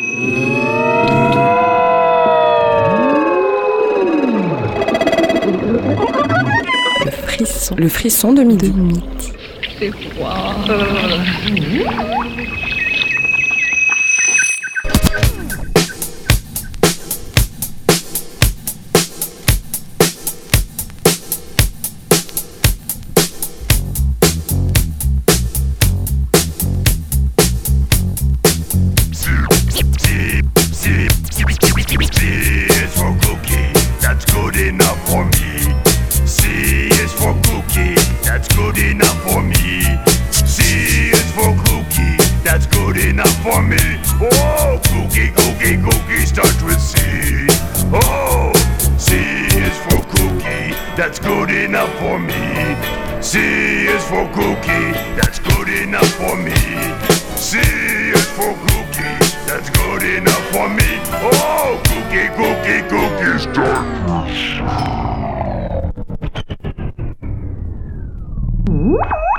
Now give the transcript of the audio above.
Le frisson de midi. C'est froid. That's good enough for me. C is for cookie. That's good enough for me. C is for cookie. That's good enough for me. Oh, cookie, cookie, cookie start.